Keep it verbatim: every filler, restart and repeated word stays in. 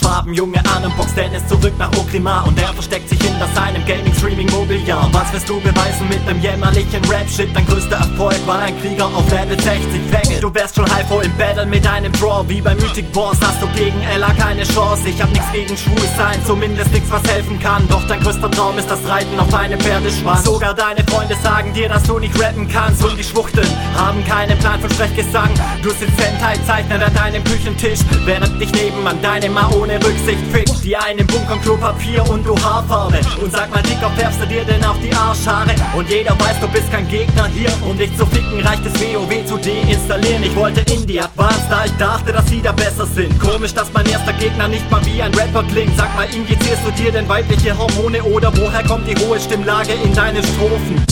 Farben, Junge an und boxt Dennis zurück nach Okrima. Und er versteckt sich hinter seinem Gaming-Streaming-Mobiliar. Was wirst du beweisen mit nem jämmerlichen Rap-Shit? Dein größter Erfolg war ein Krieger auf Level sechzig Fänge. Du wärst schon Hypho im Battle mit einem Draw. Wie bei Mythic Boss hast du gegen Ella keine Chance. Ich hab nix gegen Schwulsein, zumindest nix was helfen kann. Doch dein größter Traum ist das Reiten auf einem Pferdeschwanz. Sogar deine Freunde sagen dir, dass du nicht rappen kannst. Und die Schwuchteln haben keinen Plan von Sprechgesang. Du sitzt Hentai-Zeichner an deinem Küchentisch, während dich nebenan deine Ma ohne Rücksicht fickt. Die einen bunkern Klopapier und du Haarfarbe. Und sag mal, Dicker, färbst du dir denn auf die Arschhaare? Und jeder weiß, du bist kein Gegner hier. Um dich zu ficken reicht es WoW zu deinstallieren. Ich wollte Indie Advanced, da ich dachte, dass sie da besser sind. Komisch, dass mein erster Gegner nicht mal wie ein Rapper klingt. Sag mal, injizierst du dir denn weibliche Hormone? Oder woher kommt die hohe Stimmlage in deinen Strophen?